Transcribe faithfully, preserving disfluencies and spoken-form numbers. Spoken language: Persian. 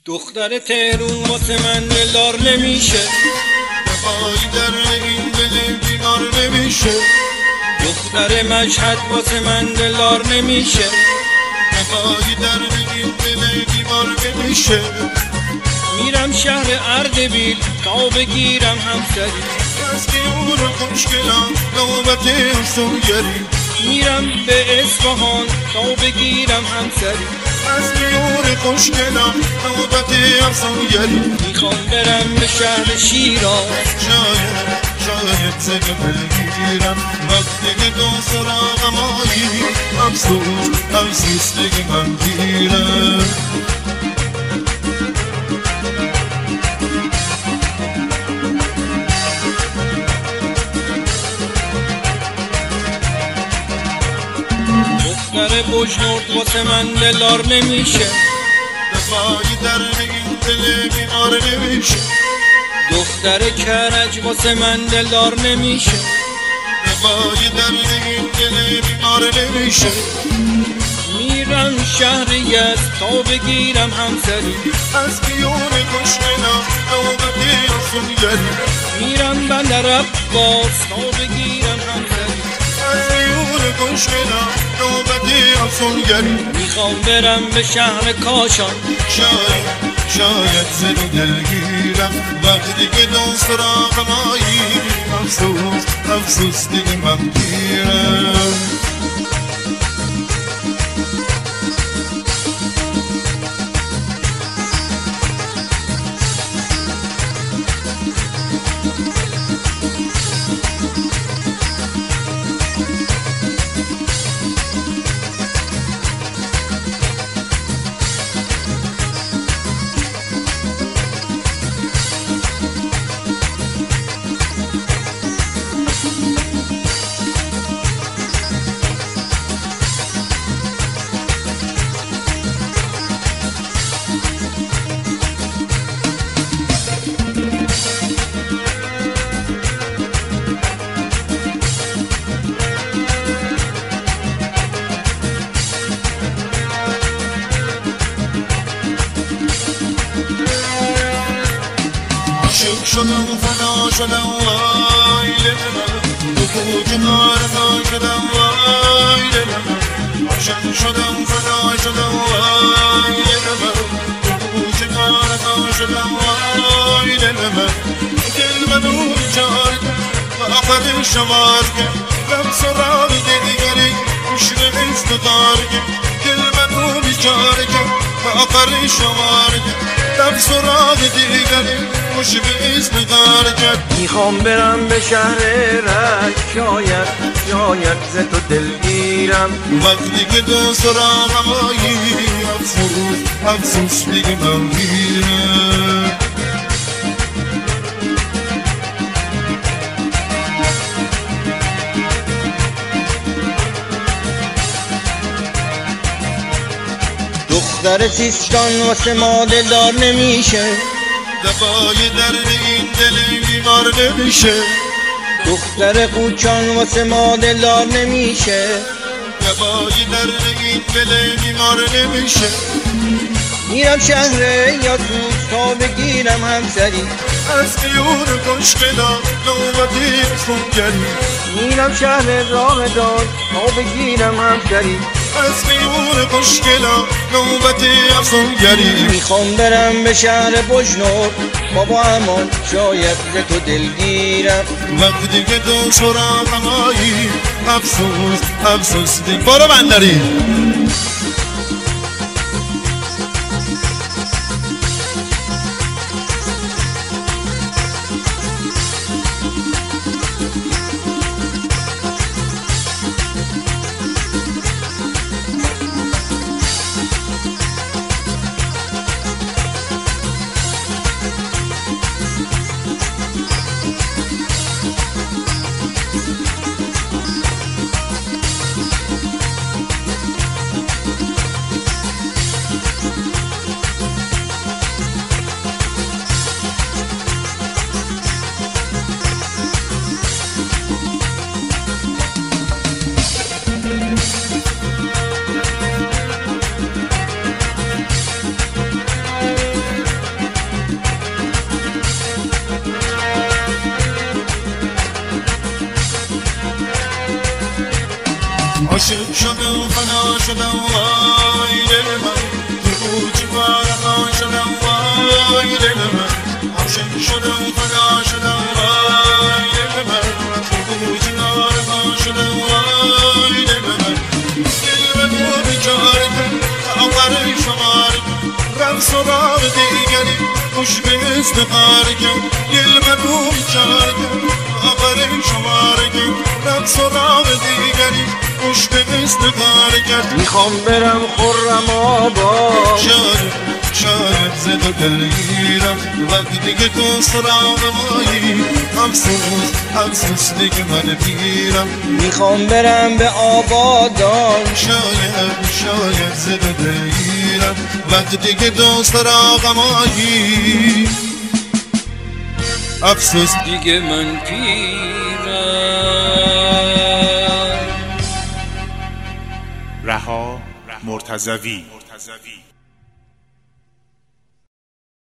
دختر تهرون واسه من دلدار نمیشه، وفایی در این دل بیمار نمیشه. دختر مشهد واسه من دلدار نمیشه، وفایی در این دل بیمار نمیشه. میرم شهر اردبیل تا بگیرم همسری، از دیور خوشگلم نوبت افسونگری. میرم به اصفهان تا بگیرم همسری، از دیور خوشگلم نوبت افسونگری. میخوام برم به شهر شیراز، شاید شاید زده بگیرم وقتی که دو سراغم آیی. افسوس افسوس دیگه من گیرم. دختر بجنورد واسه من دلدار نمیشه، دفاعی در این دل بیمار نمیشه. دختر کرج واسه من دلدار نمیشه، دفاعی در این دل بیمار نمیشه. میرم شهر یزد تا بگیرم همسری، از بیون خوشگلم نوبت افسونگری. میرم بندر عباس تا بگیرم همسری، از بیون خوشگلم نوبت افسونگری. میخوام برم به شهر کاشان، شاید شاید زد دلگیرم وقتی که دو سراغم آیی. افسوس افسوس دیگه من گیرم. عاشق شدم فنا شدم وای دلم، تو کوچه نارسا شدم وای دلم. عاشق شدم فنا شدم وای دلم، تو کوچه نارسا شدم وای دلم. دل منو بیچار و آخر شمار کرد، رم سراغ دیگری مشکل استدار کرد. دل منو بیچار کرد و آخر شمار کرد، رم سراغ دیگری مشکل استدار کرد. میخوام برم به شهر رشت، شاید شاید ز تو دلگیرم وقتی که دو سراغم آیی. افسوس افسوس دیگه من میرم. دختر سیستان واسه ما دلدار نمیشه، دفاعی در این دل بیمار نمیشه. دختر قوچان واسه ما دلدار نمیشه، دفاعی در این دل بیمار نمیشه. میرم شهر یاسوج تا بگیرم همسری، از دیون خوشگلم نوبتی افسونگری. میرم شهر راهدان تا بگیرم همسری، از دیون خوشگلم نوبتی افسونگری. میخوام برم به شهر بجنورد بابا امان، شاید ز تو دلگیرم وقتی که دو سراغم آیی. افسوس افسوس دیگه. برو بندری. شدم وای دل من تو چیکار شدم وای دل من عاشق شدم فدا شدم وای دل من تو چیکار شدم وای دل من دل من بیچاره آخر شمار رفت سراغ دیگری خوش به استقار کن دل من بیچاره آخر شمار کن رفت سراغ دیگری خوش به استقار کن میخوام برم خرم آباد شاید شاید زد و دلگیرم وقتی که تو سراغ مایی افسوس افسوس دیگه من پیرم میخوام برم به آبادان شاید شاید زد و دلگیرم وقتی که تو سراغ مایی افسوس دیگه من پیرم. رها مرتضوی